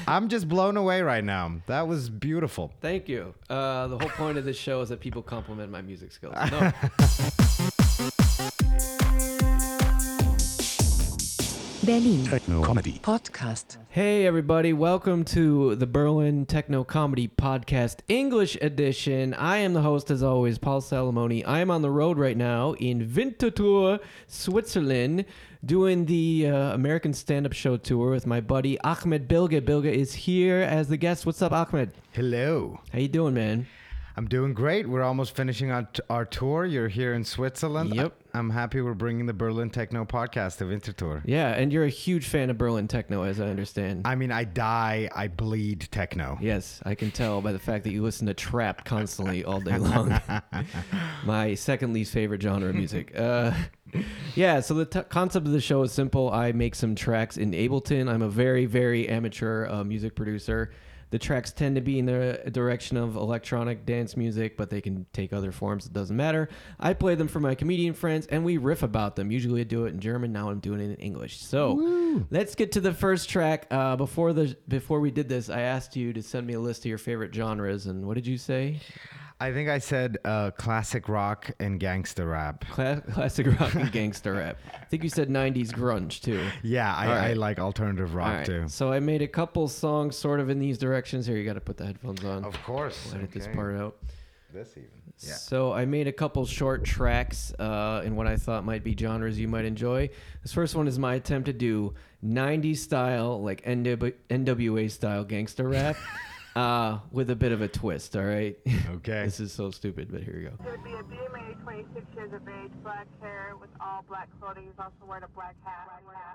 I'm just blown away right now. That was beautiful. Thank you. The whole point of this show is that people compliment my music skills. No. Berlin Techno Comedy Podcast. Hey everybody, welcome to the Berlin Techno Comedy Podcast English edition. I am the host as always, Paul Salamoni. I am on the road right now in Winterthur, Switzerland, doing the American stand-up show tour with my buddy Ahmed Bilge. Bilge is here as the guest. What's up, Ahmed? Hello. How you doing, man? I'm doing great. We're almost finishing our tour. You're here in Switzerland. Yep. I'm happy we're bringing the Berlin Techno Podcast to Winterthur. Yeah, and you're a huge fan of Berlin Techno, as I understand. I mean, I bleed techno. Yes, I can tell by the fact that you listen to trap constantly all day long. My second least favorite genre of music. Yeah, so the concept of the show is simple. I make some tracks in Ableton. I'm a very, very amateur music producer. The tracks tend to be in the direction of electronic dance music, but they can take other forms. It doesn't matter. I play them for my comedian friends, and we riff about them. Usually I do it in German. Now I'm doing it in English. So let's get to the first track. Before we did this, I asked you to send me a list of your favorite genres, and what did you say? I think I said classic rock and gangster rap. Classic rock and gangster rap. I think you said 90s grunge, too. Yeah, I like alternative rock, too. So I made a couple songs sort of in these directions. Here, you got to put the headphones on. Of course. Edit this part out. This even. Yeah. So I made a couple short tracks in what I thought might be genres you might enjoy. This first one is my attempt to do 90s style, like NWA style gangster rap. With a bit of a twist, all right? Okay. This is so stupid, but here we go. It would be a BMA, 26 years of age, black hair with all black clothing. He's also wearing a black hat.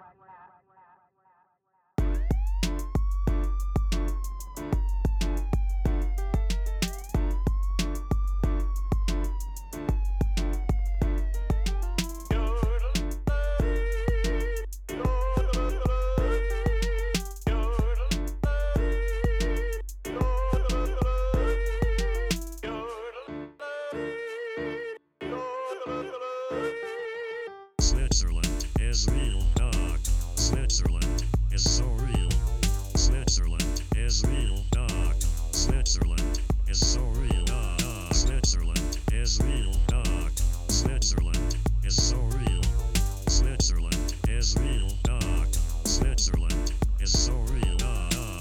Switzerland is real, dog. Switzerland is so real. Switzerland is real, dog. Switzerland is so real, dog. Switzerland is real, dog. Switzerland is so real. Switzerland is real, dog. Switzerland is so real, dog.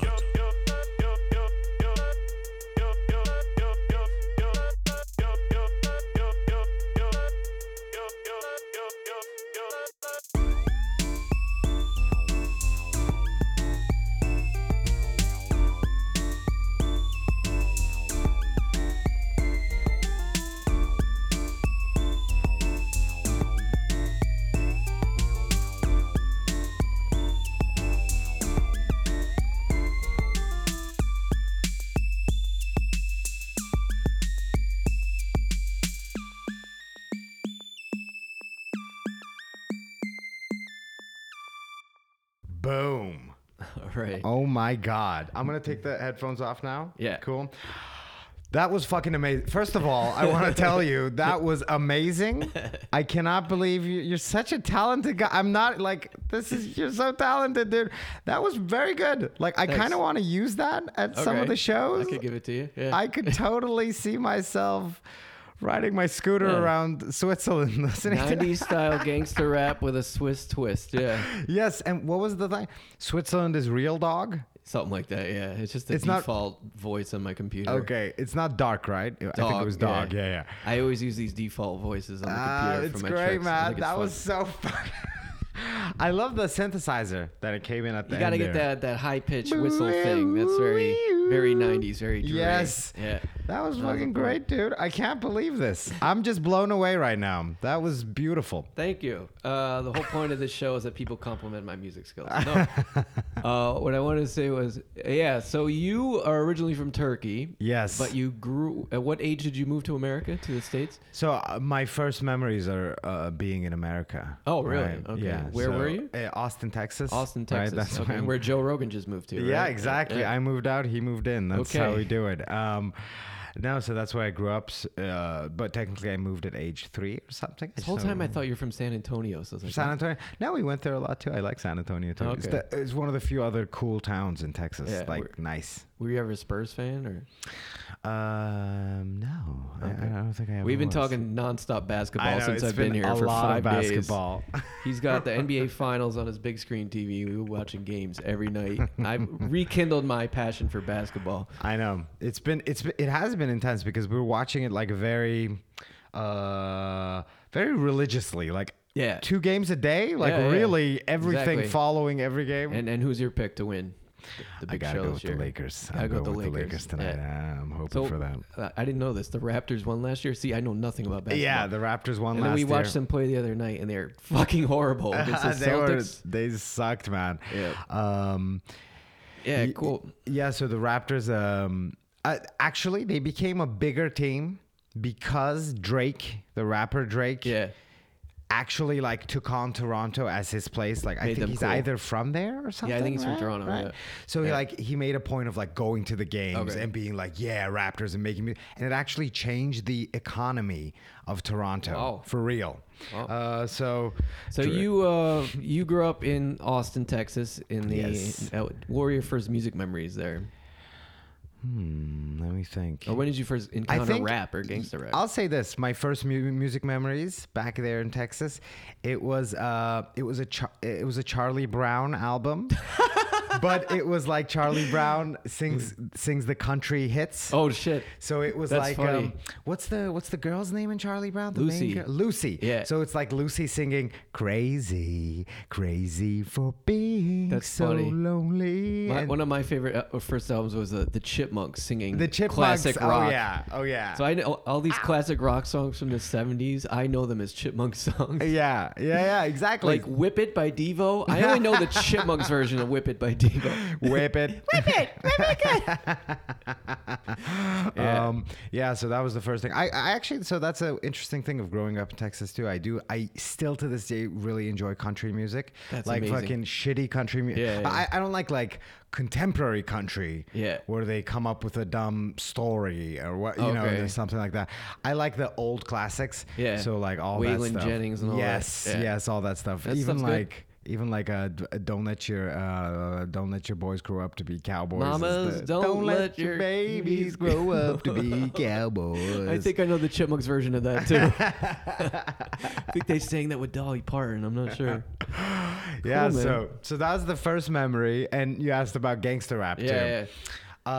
Boom. All right. Oh my God. I'm going to take the headphones off now. Yeah. Cool. That was fucking amazing. First of all, I want to tell you, that was amazing. I cannot believe you're such a talented guy. I'm not like, you're so talented, dude. That was very good. Like, I kind of want to use that at some of the shows. I could give it to you. Yeah. I could totally see myself riding my scooter around Switzerland listening to 90s style gangster rap with a Swiss twist. Yeah. Yes, and what was the thing? Switzerland is real, dog? Something like that, yeah. It's just the It's not- default voice on my computer. Okay, it's not dark, right? I think it was dog. Yeah. I always use these default voices on the computer It's for my great, tricks. I man. think it's That fun. was so fun. I love the synthesizer that it came in at the You got to end get there. that high pitched whistle thing. That's very 90s, very Dre. Yes. Yeah. That was That was fucking a great, dude. I can't believe this. I'm just blown away right now. That was beautiful. Thank you. The whole point of this show is that people compliment my music skills. No. What I wanted to say was, yeah, so you are originally from Turkey. Yes. But you grew, at what age did you move to America, to the States? So my first memories are being in America. Oh, really? Right? Okay. Yeah. Where were you? Austin, Texas. Austin, Right? Texas. That's Okay, where Joe Rogan just moved to, right? Yeah, exactly. Yeah. I moved out, he moved in. That's Okay. how we do it. No, so that's where I grew up. But technically, I moved at age 3 or something. This whole time I thought you were from San Antonio. So I was like, San Antonio. No, we went there a lot too. I like San Antonio too. Okay. It's one of the few other cool towns in Texas. Yeah, like nice. were you ever a Spurs fan or? No, I don't think I ever We've been was. talking nonstop basketball I know, since it's I've been been here a for lot 5 of days. basketball. He's got the NBA Finals on his big screen TV. We were watching games every night. I've rekindled my passion for basketball. I know it has been intense because we were watching it like very religiously, like Yeah. 2 games a day, like Yeah, yeah. really everything Exactly. following every game. And who's your pick to win the I big gotta show go this with the year? Lakers. Gotta I'm go with going the with the Lakers. Lakers tonight. Yeah. I'm hoping So for that. I didn't know this. The Raptors won last year. See, I know nothing about basketball. Yeah, the Raptors won and last then we year. watched them play the other night, and they're fucking horrible against the Celtics. They sucked, man. Yeah. Yeah, cool. Yeah, so the Raptors, actually, they became a bigger team because Drake, the rapper Drake, Yeah. actually like took on Toronto as his place. Like I Made think them he's cool. either from there or something. Yeah, I think he's from right? Toronto, Right? yeah. So Yeah. he made a point of like going to the games Okay. and being like, yeah, Raptors and making music, and it actually changed the economy of Toronto Wow. for real. Wow. So You grew up in Austin, Texas, in the Yes. what were your first music memories there? let me think. Or when did you first encounter think- rap or gangster rap? I'll say this: my first music memories back there in Texas, it was a Charlie Brown album, but it was like Charlie Brown sings the country hits. Oh shit! So it was That's like funny. what's the girl's name in Charlie Brown? The Lucy. main girl? Lucy. Yeah. So it's like Lucy singing "Crazy, Crazy for Being That's So funny. Lonely." And One of my favorite first albums was the Chipmunks singing the Chipmunks. classic rock. Oh yeah. So I know all these classic rock songs from the 70s. I know them as Chipmunk songs. yeah, exactly. Like Whip It by Devo. I only know the Chipmunks version of Whip It by Devo. Whip it. Yeah. So that was the first thing. I actually, so that's an interesting thing of growing up in Texas too. I still to this day really enjoy country music. That's like amazing. fucking shitty country music. Yeah. I don't like contemporary country. Yeah. Where they come up with a dumb story or what, you know, Okay. or something like that. I like the old classics. Yeah. So like all Waylon that stuff. Jennings and all that. yes, Yeah. Yes, all that stuff. That Even stuff's good. like. Even like don't let your boys grow up to be cowboys. is Mamas, the- don't let your your babies grow up to be cowboys. I think I know the Chipmunks version of that too. I think they sang that with Dolly Parton. I'm not sure. yeah. Cool, man. So that was the first memory, and you asked about gangster rap Yeah, too.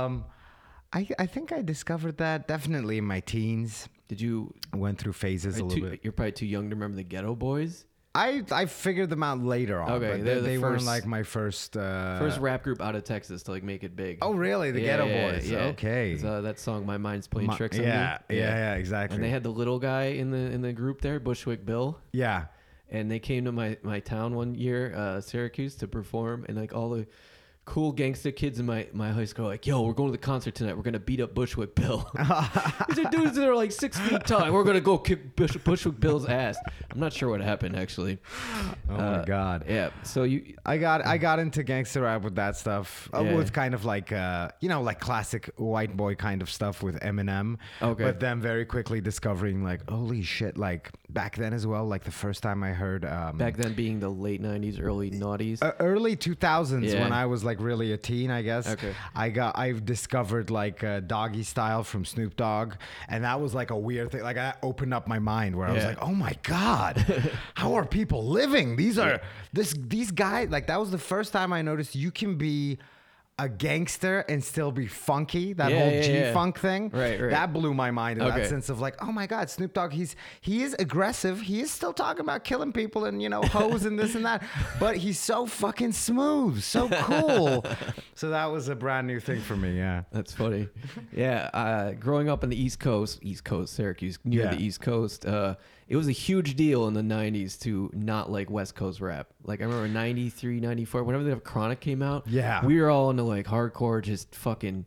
I think I discovered that definitely in my teens. Did you? I went through phases a little bit. You're probably too young to remember the Ghetto Boys. I figured them out later on. Okay, but they're the they weren't first- like my first. First rap group out of Texas to like make it big. Oh really? The Ghetto Boys. Okay. It's, that song, "My Mind's Playing Tricks on Me." Yeah, exactly. And they had the little guy in the group there, Bushwick Bill. yeah. And they came to my town one year, Syracuse, to perform, and like all the cool gangster kids in my high school are like, yo, we're going to the concert tonight. We're gonna beat up Bushwick Bill. These are dudes that are like 6 feet tall. And we're gonna go kick Bushwick Bill's ass. I'm not sure what happened actually. Oh my god. Yeah. So I got into gangster rap with that stuff, Yeah. with kind of like like classic white boy kind of stuff with Eminem. Okay. But then very quickly discovering like holy shit, like back then as well, like the first time I heard back then being the late 90s, early noughties. early 2000s Yeah. when I was like really a teen, I guess. Okay. I've discovered like Doggy Style from Snoop Dogg, and that was like a weird thing. Like I opened up my mind where I was Yeah. like, oh my god, how are people living? These guys. Like that was the first time I noticed you can be a gangster and still be funky. That Yeah, whole yeah, G-funk thing. Right. That blew my mind in Okay. that sense of like, oh my God, Snoop Dogg, he is aggressive. He is still talking about killing people and, hoes and this and that. But he's so fucking smooth, so cool. So that was a brand new thing for me, yeah. That's funny. Yeah, growing up on the East Coast, Syracuse, near Yeah. the East Coast, it was a huge deal in the 90s to not like West Coast rap. Like I remember 93, 94, whenever the Chronic came out, Yeah. we were all into like hardcore, just fucking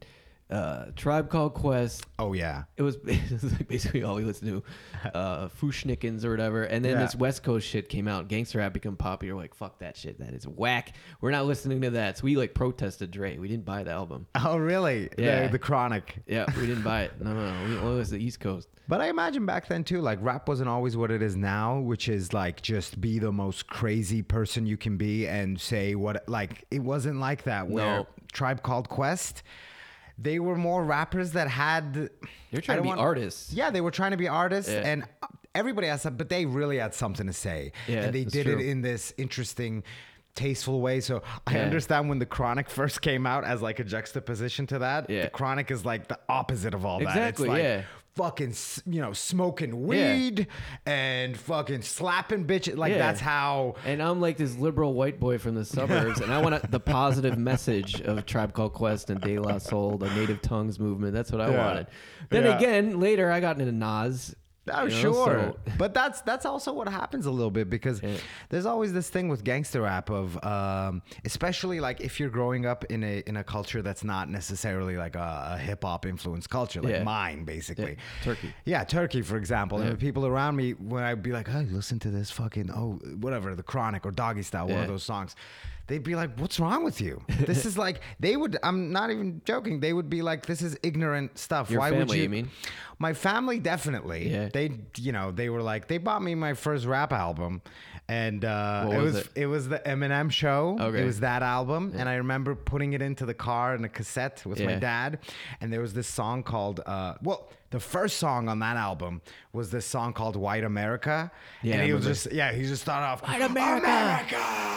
Tribe Called Quest. Oh yeah. It was like basically all we listened to, Fushnikins or whatever. And then Yeah. this West Coast shit came out. Gangster rap became popular. We're like, fuck that shit. That is whack. We're not listening to that. So we like protested Dre. We didn't buy the album. Oh really? Yeah. The Chronic. Yeah, we didn't buy it. No. We only listened to the East Coast. But I imagine back then too, like rap wasn't always what it is now, which is like just be the most crazy person you can be and say what, like it wasn't like that. Where No. Tribe Called Quest, they were more rappers that had. They're trying to be artists. Yeah, they were trying to be artists, Yeah. and everybody has some, but they really had something to say. Yeah, and they that's did true. it in this interesting, tasteful way. So I Yeah. understand when the Chronic first came out as like a juxtaposition to that. Yeah. The Chronic is like the opposite of all that. Exactly, It's like yeah. fucking, smoking weed and fucking slapping bitches. Like Yeah. that's how. And I'm like this liberal white boy from the suburbs, and I want the positive message of Tribe Called Quest and De La Soul, the Native Tongues movement. That's what I Yeah. wanted. Then Yeah. again, later I got into Nas. Oh, you know, sure. so- But that's also what happens a little bit because there's always this thing with gangster rap of especially like if you're growing up in a culture that's not necessarily like a hip hop influenced culture like Yeah. mine basically. Yeah. Turkey. Yeah, Turkey for example. Yeah. And the people around me when I'd be like, "Hey, listen to this fucking whatever, The Chronic or Doggy Style, one of Yeah. those songs." They'd be like, "What's wrong with you? This is like," they would, I'm not even joking, they would be like, "This is ignorant stuff. Your Why would family, you?" you mean? My family definitely. Yeah. They were like, they bought me my first rap album, and What was it? it was the Eminem Show. Okay. It was that album, and I remember putting it into the car in a cassette with my Yeah. dad, and there was this song called the first song on that album was this song called White America. Yeah, and I he was remember. he just started off White America.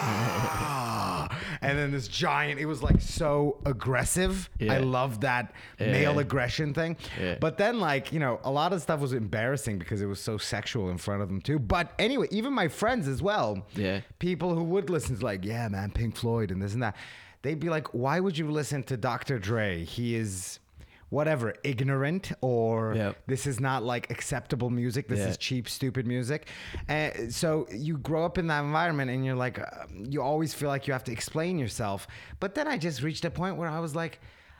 and then this giant, it was like so aggressive. Yeah. I love that Yeah. male aggression thing. Yeah. But then like, a lot of stuff was embarrassing because it was so sexual in front of them too. But anyway, even my friends as well, Yeah. people who would listen to like, yeah, man, Pink Floyd and this and that, they'd be like, why would you listen to Dr. Dre? He is whatever, ignorant, or Yep. this is not like acceptable music. This Yeah. is cheap, stupid music. So you grow up in that environment and you're like, you always feel like you have to explain yourself. But then I just reached a point where I was like,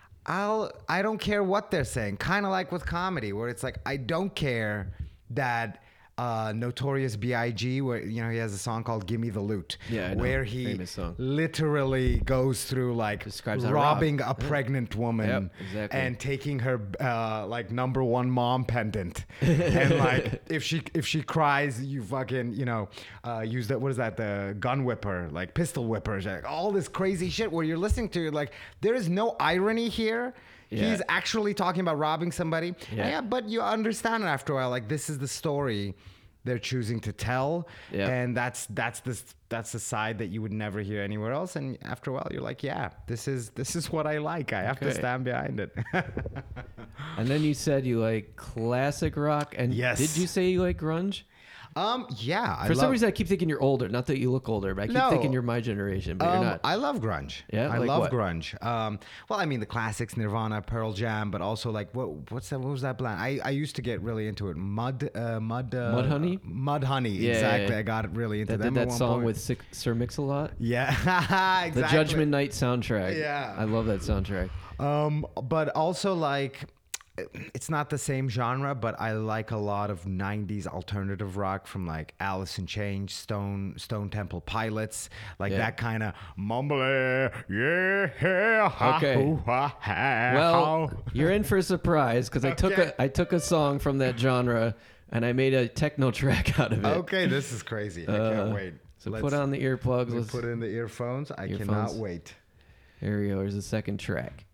I don't care what they're saying. Kind of like with comedy, where it's like, I don't care that Notorious B.I.G., where he has a song called "Gimme the Loot," Yeah, I know. where he Famous song. literally goes through like Describes how to robbing rob. a pregnant woman Yep, exactly. and taking her like number one mom pendant, and like if she cries, you fucking use that, what is that, the gun whipper, like pistol whippers, like all this crazy shit where you're listening to it, like there is no irony here. Yeah. He's actually talking about robbing somebody. Yeah. But you understand it after a while. Like this is the story they're choosing to tell, Yeah. and that's the side that you would never hear anywhere else. And after a while, you're like, yeah, this is what I like. I have to Okay. stand behind it. And then you said you like classic rock, and Yes. did you say you like grunge? Yeah. For some reason, I keep thinking you're older. Not that you look older, but I keep No. thinking you're my generation, but you're not. I love grunge. Yeah? I Like love what? grunge. Well, I mean the classics, Nirvana, Pearl Jam, but also like what was that band? I used to get really into it. Mudhoney? Mudhoney, Yeah, exactly. yeah. I got really into That them did at that one song point. with Sir Mix-a-Lot. Yeah, exactly. The Judgment Night soundtrack. Yeah. I love that soundtrack. But also like, it's not the same genre, but I like a lot of 90s alternative rock from like Alice in Chains, Stone Temple Pilots, like Yeah. that kind of mumbly, yeah, ha, Okay. hoo, ha, ha, Well, how. you're in for a surprise because Okay. I took a song from that genre and I made a techno track out of it. Okay, this is crazy. I can't wait. So put on the earplugs. Let's Let's, put in the earphones. I Earphones. cannot wait. Here we go. Here's the second track.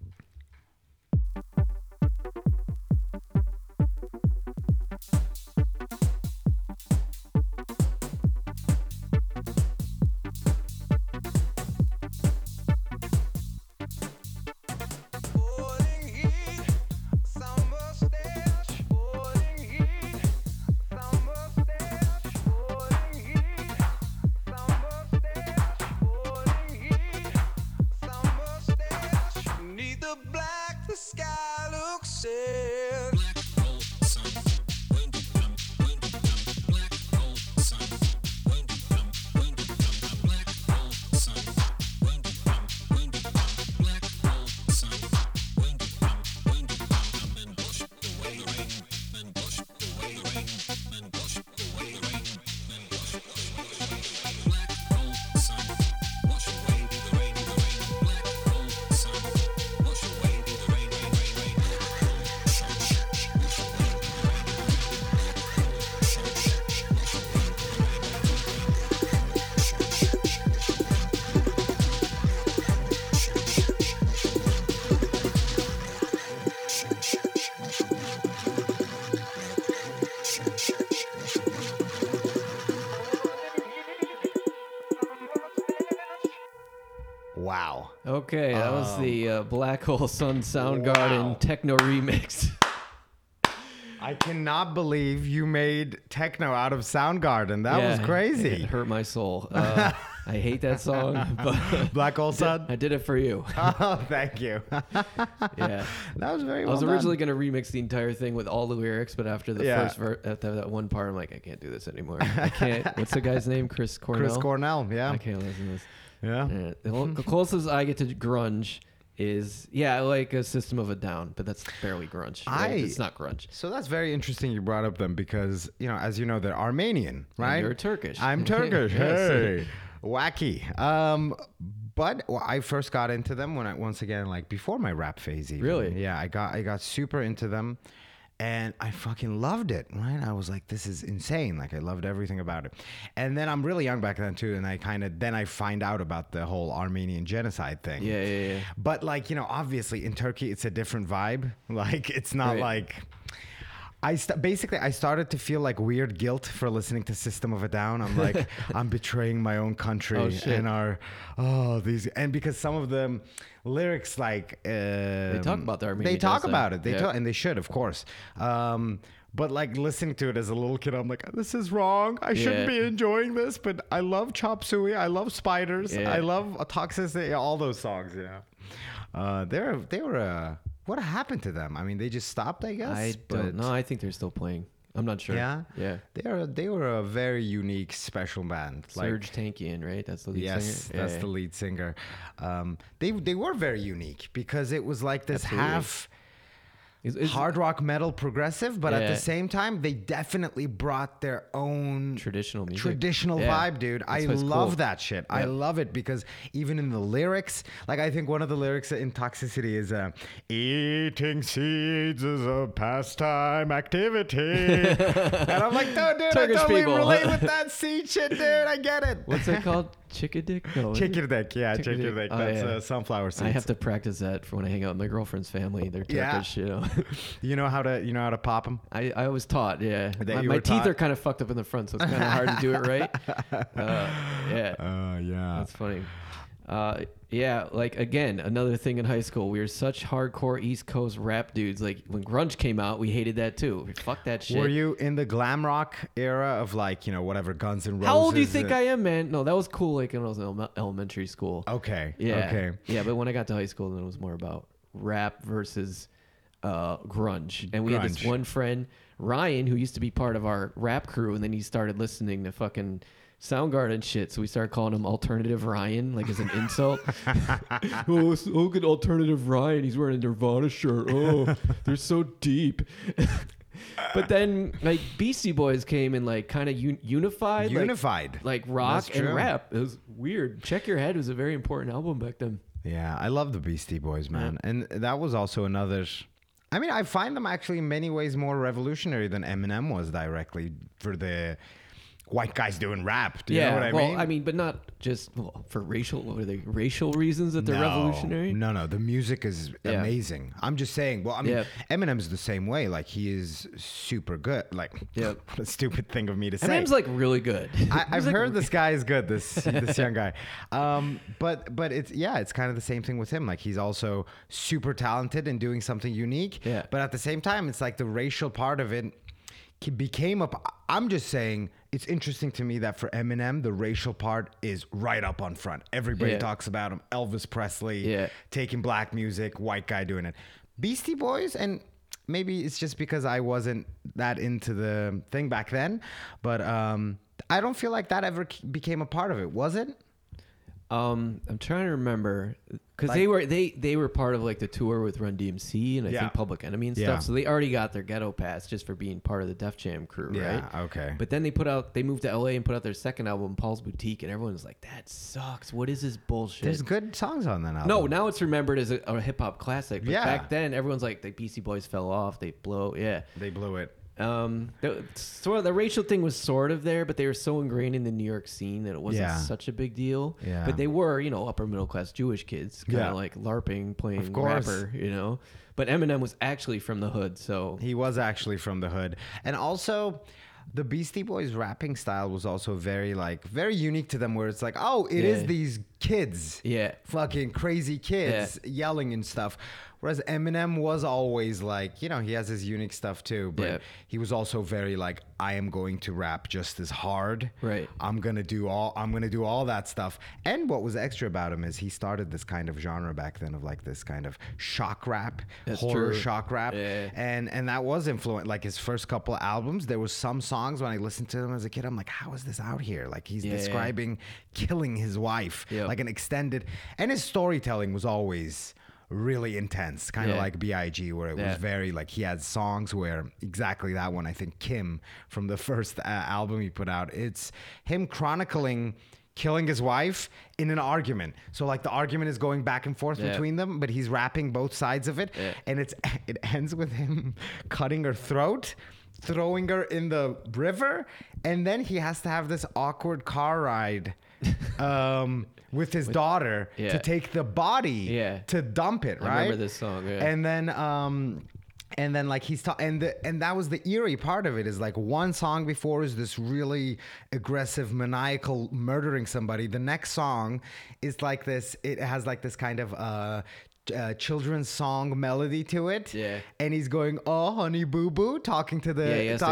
Neath the black, the sky looks sad. Okay, that was the Black Hole Sun Soundgarden techno remix. I cannot believe you made techno out of Soundgarden. That was crazy. It hurt my soul. I hate that song, but Black Hole Sun? I did it for you. Oh, thank you. Yeah. That was very I well was done. originally going to remix the entire thing with all the lyrics, but after the Yeah. first after that one part, I'm like, I can't do this anymore. I can't. What's the guy's name? Chris Cornell? Chris Cornell, yeah. I can't listen to this. Yeah. The closest I get to grunge is, I like a System of a Down, but that's barely grunge. Right? It's not grunge. So that's very interesting you brought up them because, as you know, they're Armenian, right? And you're Turkish. I'm Turkish. Yes. Hey. Wacky. But I first got into them once again, like before my rap phase even. Really? Yeah, I got super into them. And I fucking loved it, right? I was like, this is insane. Like, I loved everything about it. And then I'm really young back then, too. And I find out about the whole Armenian genocide thing. Yeah. But, like, obviously in Turkey, it's a different vibe. Like, it's not Right. like... I started to feel like weird guilt for listening to System of a Down. I'm like, I'm betraying my own country and because some of the lyrics like They talk about the Armenian They talk genocide. about it. They Yeah. talk, and they should, of course. But like listening to it as a little kid, I'm like, this is wrong. I shouldn't be enjoying this. But I love Chop Suey. I love Spiders. Yeah. I love Toxicity. All those songs. They were. What happened to them? I mean, they just stopped, I guess. I don't know. I think they're still playing. I'm not sure. Yeah, Yeah. They were a very unique, special band. Serge Tankian, right? That's the lead Yes, singer. that's the lead singer. They were very unique because it was like this Absolutely. half It's hard rock metal progressive, but at Yeah. the same time, they definitely brought their own traditional music. traditional Yeah. vibe, dude. I That's what's love cool. that shit. I Yeah. love it because even in the lyrics, like I think one of the lyrics in Toxicity is eating seeds is a pastime activity. And I'm like, no, dude, Turkish I totally people. relate with that seed shit, dude. I get it. What's that called? Chickadick? No. Chickadek, yeah, Chickadee. Chickadek. Oh, That's yeah. sunflower seeds. I have to practice that for when I hang out with my girlfriend's family. They're Yeah. Turkish, You know how to pop them? I was taught, yeah. That you My were teeth taught? are kind of fucked up in the front, so it's kind of hard to do it right. Yeah. Yeah. That's funny. Like again, another thing in high school, we were such hardcore East Coast rap dudes. Like when grunge came out, we hated that too. Fuck that shit. Were you in the glam rock era of like, whatever, Guns N' Roses? How old do you think I am, man? No, that was cool. Like when I was in elementary school. Okay. Yeah. Okay. Yeah, but when I got to high school, then it was more about rap versus grunge. And we had this Grunge. one friend, Ryan, who used to be part of our rap crew, and then he started listening to fucking Soundgarden shit. So we started calling him Alternative Ryan, like as an insult. Oh, look at Alternative Ryan. He's wearing a Nirvana shirt. Oh, they're so deep. But then like Beastie Boys came and like kind of unified. Like rock That's and true. rap. It was weird. Check Your Head was a very important album back then. Yeah, I love the Beastie Boys, man. And that was also another... I mean, I find them actually in many ways more revolutionary than Eminem was directly for the white guys doing rap. Do you know what I mean? I mean, but not just for racial. What are they? Racial reasons that they're revolutionary? No, the music is Yeah. amazing. I'm just saying. Well, I mean, Yeah. Eminem's the same way. Like he is super good. Like, Yeah. what a stupid thing of me to say. Eminem's like really good. I've He's like, heard this guy is good. This young guy, but it's kind of the same thing with him. Like he's also super talented and doing something unique. Yeah. But at the same time, it's like the racial part of it became up. I'm just saying it's interesting to me that for Eminem, the racial part is right up on front. Everybody Yeah. talks about him. Elvis Presley, Yeah. taking black music, white guy doing it. Beastie Boys, and maybe it's just because I wasn't that into the thing back then, but I don't feel like that ever became a part of it. Was it? I'm trying to remember because they were part of like the tour with Run DMC and I Yeah. think Public Enemy and stuff. Yeah. So they already got their ghetto pass just for being part of the Def Jam crew, right? Okay. But then they moved to LA and put out their second album, Paul's Boutique, and everyone was like, "That sucks. What is this bullshit?" There's good songs on that album. No, now it's remembered as a hip hop classic. But Yeah. back then, everyone's like, the Beastie Boys fell off. They blow. Yeah. They blew it. Sort of the racial thing was sort of there, but they were so ingrained in the New York scene that it wasn't Yeah. such a big deal. Yeah. But they were, upper middle class Jewish kids, kind of Yeah. like LARPing, playing Of course. rapper, But Eminem was actually from the hood, so He was actually from the hood. And also, the Beastie Boys rapping style was also very unique to them, where it's like, oh, it is Yeah. these kids. Yeah. Fucking crazy kids yelling and stuff. Whereas Eminem was always like, you know, he has his unique stuff too, but he was also very like, I am going to rap just as hard. Right. I'm gonna do all that stuff. And what was extra about him is he started this kind of genre back then of like this kind of shock rap, horror shock rap. Yeah. And that was influent. Like his first couple of albums, there was some songs when I listened to them as a kid, I'm like, how is this out here? Like he's describing killing his wife, like an extended, and his storytelling was always really intense, kind of like B.I.G., where it was very like he had songs where exactly that one. I think Kim from the first album he put out, it's him chronicling killing his wife in an argument. So like the argument is going back and forth between them, but he's rapping both sides of it, and it ends with him cutting her throat, throwing her in the river, and then he has to have this awkward car ride with his daughter to take the body to dump it, right? I remember this song, and then like he's and that was the eerie part of it, is like one song before is this really aggressive, maniacal murdering somebody. The next song is like this, it has like this kind of children's song melody to it, and he's going, "Oh, honey, boo boo," talking to the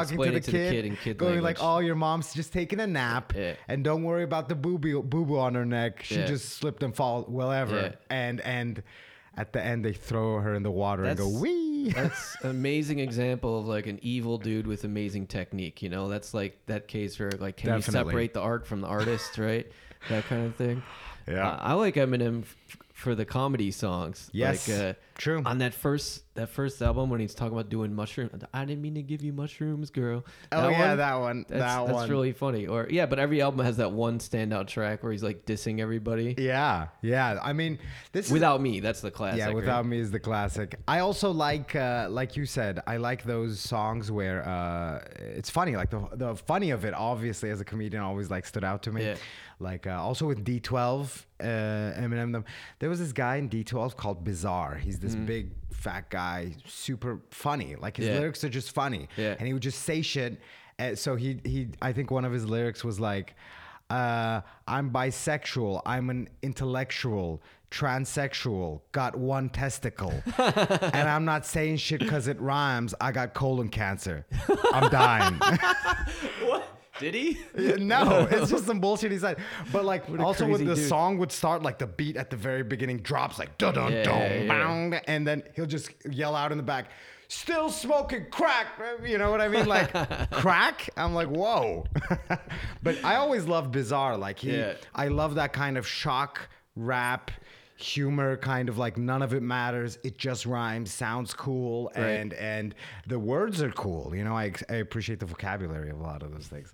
kid in kid going language. like, "Oh, your mom's just taking a nap, and don't worry about the boo boo on her neck. She just slipped and fall, whatever." And at the end, they throw her in the water and go, "Wee." That's an amazing example of like an evil dude with amazing technique. You know, that's like that case where like, can you separate the art from the artist, right? That kind of thing. Yeah, I like Eminem for the comedy songs. Yes, like, true. On that first album when he's talking about doing mushrooms, I didn't mean to give you mushrooms, girl. That one. That's really funny. Or but every album has that one standout track where he's like dissing everybody. Yeah. I mean, this Without Me, that's the classic. Yeah, Without Me is the classic. I also like you said, I like those songs where it's funny. Like the funny of it, obviously, as a comedian, always like stood out to me. Yeah. Like also with D12, Eminem, there was this guy in D12 called Bizarre. He's this big fat guy, super funny. Like his lyrics are just funny, and he would just say shit. So he I think one of his lyrics was like, "I'm bisexual. I'm an intellectual." Transsexual, got one testicle, and I'm not saying shit because it rhymes. I got colon cancer. I'm dying. What? Did he? No, it's just some bullshit he said. But like, also when the dude. song would start, like the beat at the very beginning drops like dun dun dun, bang, and then he'll just yell out in the back, "Still smoking crack." You know what I mean? Like crack. I'm like, whoa. But I always loved Bizarre. Like I love that kind of shock rap humor, kind of like none of it matters, it just rhymes, sounds cool, and the words are cool. You know, I appreciate the vocabulary of a lot of those things.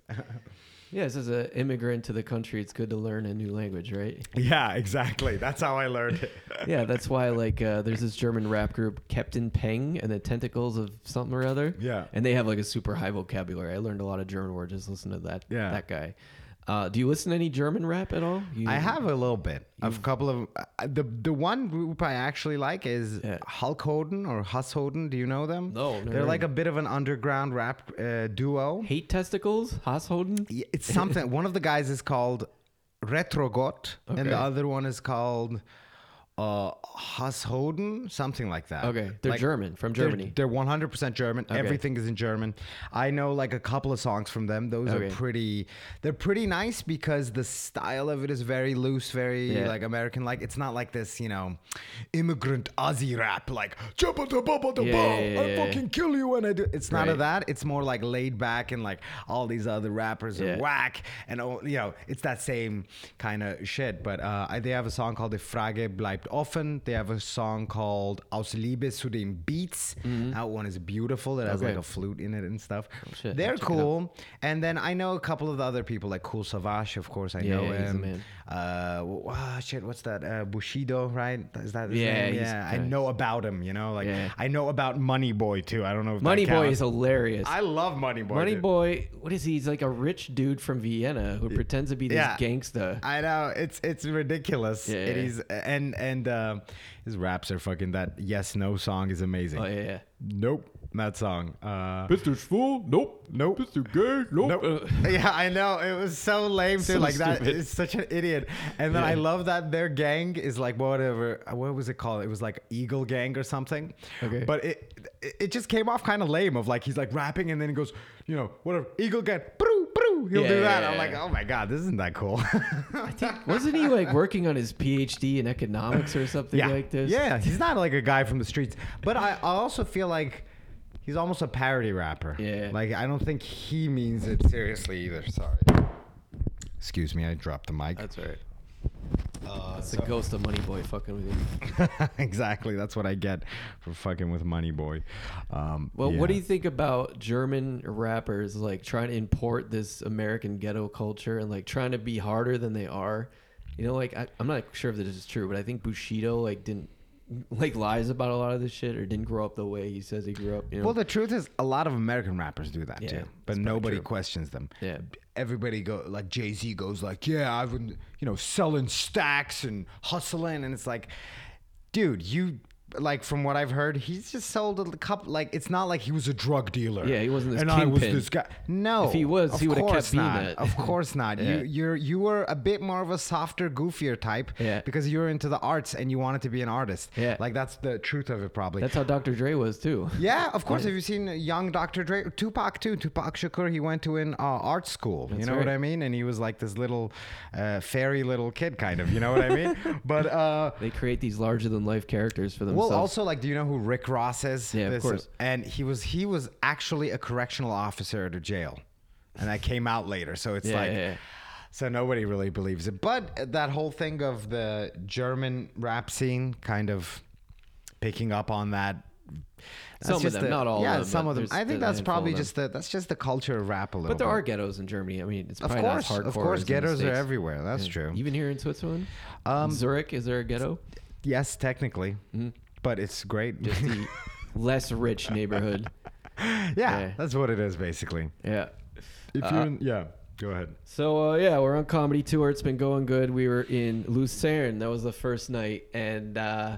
Yes, as an immigrant to the country, it's good to learn a new language, right? Yeah, exactly. That's how I learned it. Yeah, that's why like there's this German rap group, Captain Peng and the Tentacles of something or other. Yeah. And they have like a super high vocabulary. I learned a lot of German words just listening to that guy. Do you listen to any German rap at all? I have a little bit. A couple of the one group I actually like is Hulkhoden or Husshoden. Do you know them? No, they're like a bit of an underground rap duo. Hate Testicles, Hasshoden. Yeah, it's something. One of the guys is called Retrogot, and the other one is called Hasshoden, something like that. Okay, they're like, German, from Germany. They're 100% German. Okay. Everything is in German. I know like a couple of songs from them. Those are they're pretty nice because the style of it is very loose, very like American. Like it's not like this, you know, immigrant Aussie rap like I fucking kill you when I do. It's none of that. It's more like laid back, and like all these other rappers are whack, and you know, it's that same kind of shit. But they have a song called "Die Frage bleibt offen." They have a song called "Aus Liebe zu den Beats." That one is beautiful. It has like a flute in it and stuff. They're cool. And then I know a couple of the other people like Cool Savage, of course. I know him. What's that? Bushido, right? Is that his name? Yeah, I know about him. You know, like I know about Money Boy too. I don't know if Money Boy is hilarious. I love Money Boy. Money Boy, what is he? He's like a rich dude from Vienna who pretends to be this gangsta. I know, it's ridiculous. It is, and his raps are fucking. That Yes No song is amazing. Oh yeah. Nope. that song. Mr. Fool? Nope. Nope. Mr. Gay? Nope. Yeah, I know. It was so lame too. So Like that stupid. is such an idiot. And then I love that their gang is like whatever. What was it called? It was like Eagle Gang or something. Okay. But it just came off kind of lame. Of like he's like rapping and then he goes, you know, whatever Eagle Gang. Broo, broo. He'll Yeah, do that. yeah, I'm yeah. like, oh my god, this isn't that cool. Wasn't he like working on his PhD in economics or something yeah. like this? Yeah, he's not like a guy from the streets. But I also feel like he's almost a parody rapper. Yeah. Like I don't think he means it seriously either. Sorry. Excuse me, I dropped the mic. That's right. That's the ghost of Money Boy fucking with you. Exactly. That's what I get for fucking with Money Boy. Well, what do you think about German rappers like trying to import this American ghetto culture and like trying to be harder than they are? You know, like I'm not sure if this is true, but I think Bushido like didn't like lies about a lot of this shit or didn't grow up the way he says he grew up. You know? Well, the truth is, a lot of American rappers do that Yeah, too, that's but probably nobody true. questions them. Yeah. Everybody go like Jay-Z goes like, yeah, I've been, you know, selling stacks and hustling, and it's like, dude, you like from what I've heard, he's just sold a couple. Like it's not like he was a drug dealer. Yeah, he wasn't this and I was kingpin. this guy. No, If he was, of he would've kept course being not. that. Of course not. Yeah. You were a bit more of a softer, goofier type. Yeah. Because you were into the arts and you wanted to be an artist. Yeah. Like that's the truth of it, probably. That's how Dr. Dre was too. Yeah, of course. Have you seen young Dr. Dre? Tupac too. Tupac Shakur. He went to an art school. You That's know what right. I mean? And he was like this little fairy little kid, kind of. You know what I mean? But They create these larger than life characters for themselves. well, also like, do you know who Rick Ross is? Yeah, of course. And he was actually a correctional officer at a jail, and that came out later. So it's Yeah, like. yeah. So nobody really believes it. But that whole thing of the German rap scene kind of picking up on that. that's Some of just them, not all of Yeah, them, some but of them. there's I think a that's handful probably of them. just the culture of rap a little But there bit. are ghettos in Germany. I mean, it's Of probably course, not as hardcore. of course, as in the ghettos are States. everywhere. That's Yeah. true. Even here in Switzerland, Zurich, is there a ghetto? Yes, technically, but it's great. Just the less rich neighborhood. yeah, that's what it is basically. Yeah. If you're in, yeah, go ahead. So yeah, we're on comedy tour. It's been going good. We were in Lucerne. That was the first night, and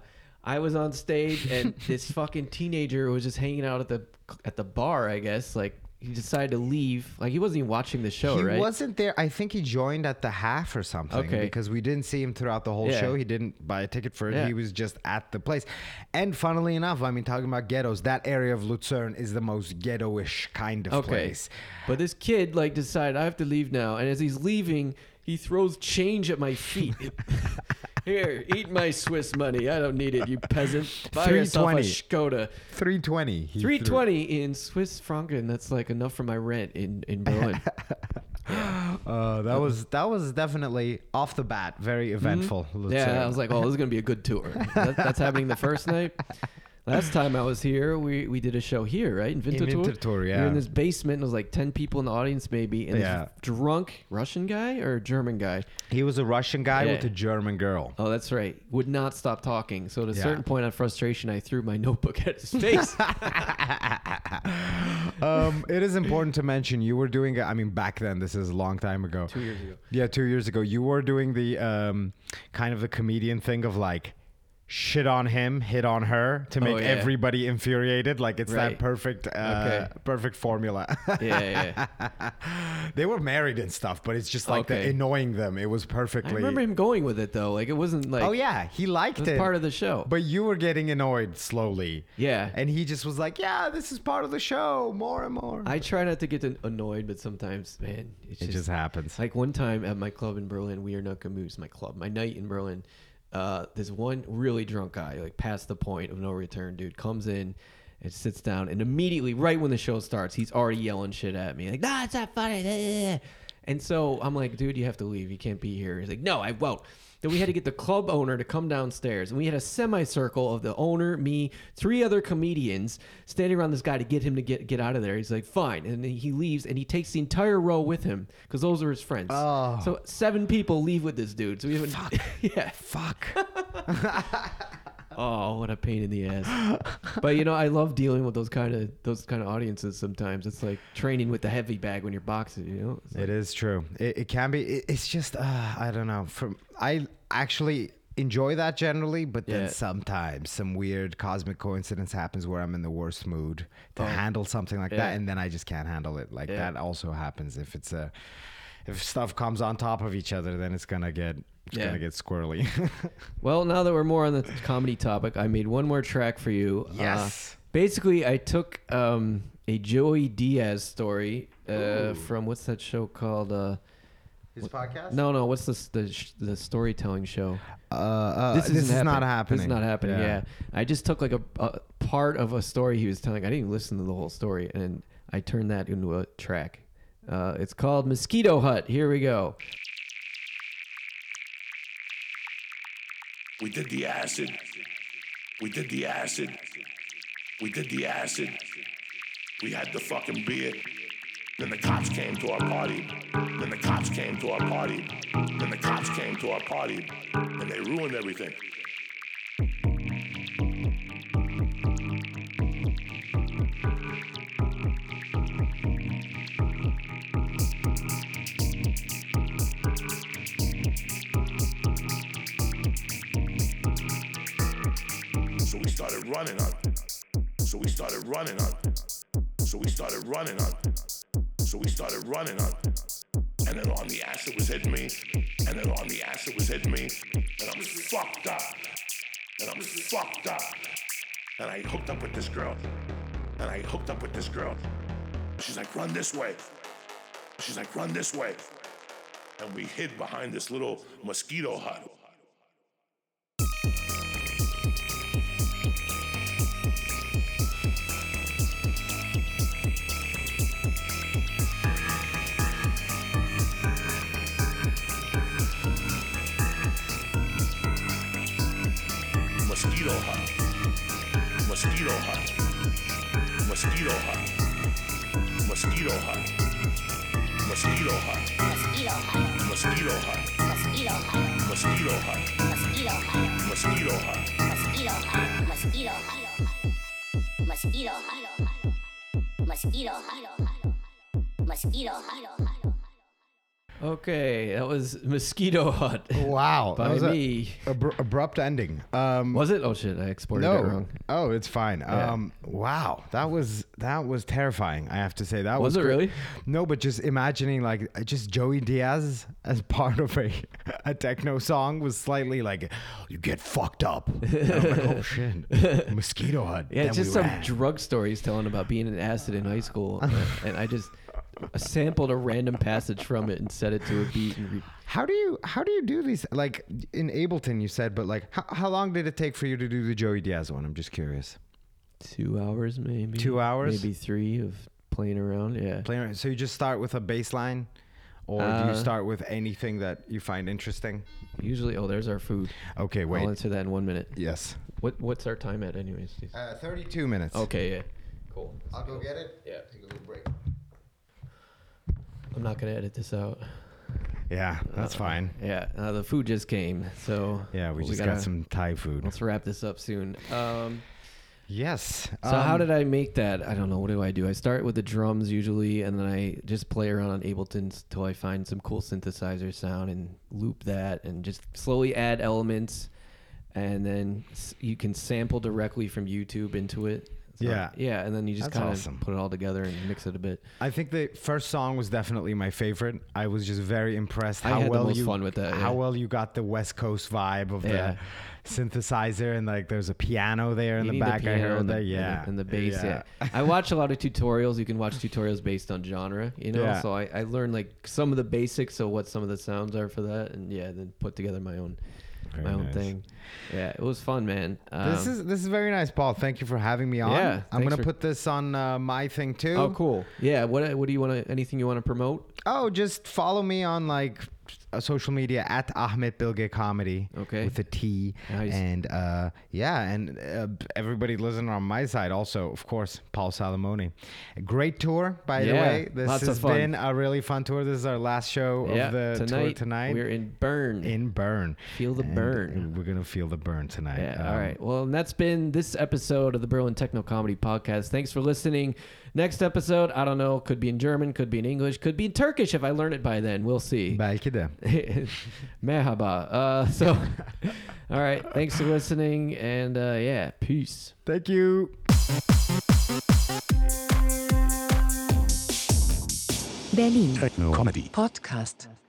I was on stage, and this fucking teenager was just hanging out at the bar. I guess like he decided to leave. Like he wasn't even watching the show, He right? wasn't there. I think he joined at the half or something. Okay. Because we didn't see him throughout the whole Yeah. show. He didn't buy a ticket for it. Yeah. He was just at the place. And funnily enough, I mean, talking about ghettos, that area of Lucerne is the most ghetto-ish kind of Okay. place. But this kid like decided I have to leave now, and as he's leaving, he throws change at my feet. Here, eat my Swiss money. I don't need it, you peasant. Buy yourself a 320. Skoda. 320. he 320 in Swiss franken. That's like enough for my rent in Berlin. That was definitely off the bat very eventful. Lucerne. Yeah, I was like, oh, this is gonna be a good tour. That's happening the first night. Last time I was here, we did a show here, right? In Winterthur. Winterthur, We yeah. were in this basement. And it was like 10 people in the audience, maybe. And Yeah. this drunk Russian guy or German guy. He was a Russian guy Yeah. with a German girl. Oh, that's right. Would not stop talking. So at a Yeah. certain point, of frustration, I threw my notebook at his face. It is important to mention you were doing. I mean, back then, this is a long time ago. 2 years ago. Yeah, 2 years ago, you were doing the kind of the comedian thing of like shit on him, hit on her to make yeah. everybody infuriated. Like it's Right. that perfect, Okay. perfect formula. Yeah. They were married and stuff, but it's just like the Okay. annoying them. It was I perfectly. remember him going with it, though. Like, it wasn't like... Oh yeah, he liked It was it. part of the show. But you were getting annoyed slowly. Yeah. And he just was like, "Yeah, this is part of the show, more and more." I try not to get annoyed, but sometimes, man, it's it just happens. Like one time at my club in Berlin, We Are Not Camus, my night in Berlin, this one really drunk guy, like past the point of no return, dude, comes in and sits down, and immediately, right when the show starts, he's already yelling shit at me, like, "Nah, it's not funny." And so I'm like, "Dude, you have to leave. You can't be here." He's like, "No, I won't." Then we had to get the club owner to come downstairs, and we had a semicircle of the owner, me, 3 other comedians standing around this guy to get him to get out of there. He's like, "Fine," and then he leaves, and he takes the entire row with him because those are his friends. Oh. So 7 people leave with this dude. So we haven't. Yeah. Fuck. Oh, what a pain in the ass. But I love dealing with those kind of audiences sometimes. It's like training with the heavy bag when you're boxing, It's like, It is true. It can be. It's just I don't know. I actually enjoy that generally, but then Yeah. sometimes some weird cosmic coincidence happens where I'm in the worst mood to Oh. handle something like Yeah. that, and then I just can't handle it. Like Yeah. that also happens if if stuff comes on top of each other, then it's gonna get squirrely. Well, now that we're more on the comedy topic, I made one more track for you. Yes. Basically, I took a Joey Diaz story from what's that show called? His podcast? No. What's the storytelling show? This is not happening. This is not happening. Yeah. I just took like a part of a story he was telling. I didn't even listen to the whole story, and I turned that into a track. It's called Mosquito Hut. Here we go. We did the acid. We did the acid. We did the acid. We had the fucking beer. Then the cops came to our party. Then the cops came to our party. Then the cops came to our party. And they ruined everything. So we started running on. So we started running on. So we started running on. So we started running on. And then on the acid was hitting me. And then on the acid was hitting me. And I'm fucked up. And I'm fucked up. And I hooked up with this girl. And I hooked up with this girl. She's like, run this way. She's like, run this way. And we hid behind this little mosquito hut. Mosquito hut. Mosquito hut. Mosquito hut. Mosquito hut. Mosquito hut. Mosquito hut. Mosquito hut. Mosquito hut. Okay, that was Mosquito Hut. Wow. By that was me. abrupt ending. Was it? Oh shit, I exported that wrong. Oh, it's fine. Yeah. Wow, that was terrifying. I have to say that Was it great. really? No, but just imagining like just Joey Diaz as part of a techno song was slightly like, you get fucked up. And I'm like, oh shit, Mosquito Hut. Yeah, it's Then just we some ran. drug story he's telling about being in acid in high school, and I just sampled a random passage from it and set it to a beat. And How do you do these? Like in Ableton, you said, but like, how long did it take for you to do the Joey Diaz one? I'm just curious. 2 hours, maybe. 2 hours? Maybe 3 of playing around. Yeah. So you just start with a bass line, or do you start with anything that you find interesting? Usually, there's our food. Okay, I'll wait. answer that in 1 minute. Yes. What's our time at, anyways? 32 minutes. Okay, yeah. Cool. I'll go get it. Yeah. Take a little break. I'm not gonna edit this out. Yeah, that's fine. Yeah, the food just came, so Yeah, we just gotta- got some Thai food. Let's wrap this up soon. Yes. So how did I make that? I don't know. What do? I start with the drums usually, and then I just play around on Ableton till I find some cool synthesizer sound and loop that, and just slowly add elements, and then you can sample directly from YouTube into it. So, Yeah. yeah, and then you just That's kind of awesome. put it all together and mix it a bit. I think the first song was definitely my favorite. I was just very impressed I how had the well most you fun with that, how yeah. well you got the West Coast vibe of Yeah. the synthesizer, and like there's a piano there in You the need back. I piano heard and that. Yeah. and the bass. Yeah. I watch a lot of tutorials. You can watch tutorials based on genre, you know. Yeah. So I learned like some of the basics of what some of the sounds are for that, and then put together my own Very nice. thing. Yeah, it was fun, man. This is very nice, Paul. Thank you for having me on. Yeah, I'm thanks gonna for- put this on my thing too. Oh, cool. Yeah. What do you want to? Anything you want to promote? Oh, just follow me on like social media at Ahmet Bilge Comedy. Okay. With a T. Nice. And everybody listening on my side also, of course, Paul Salamone. A great tour, by the Yeah, way. This lots of has fun. been a really fun tour. This is our last show Yeah. of the tour tonight. We're in Bern. in Bern. Feel the And burn. We're gonna feel the burn tonight. Yeah. All right. Well, and that's been this episode of the Berlin Techno Comedy Podcast. Thanks for listening. Next episode, I don't know, could be in German, could be in English, could be in Turkish if I learn it by then. We'll see. Belki de. Merhaba. So, all right. Thanks for listening. And yeah, peace. Thank you. Berlin Techno Comedy Podcast.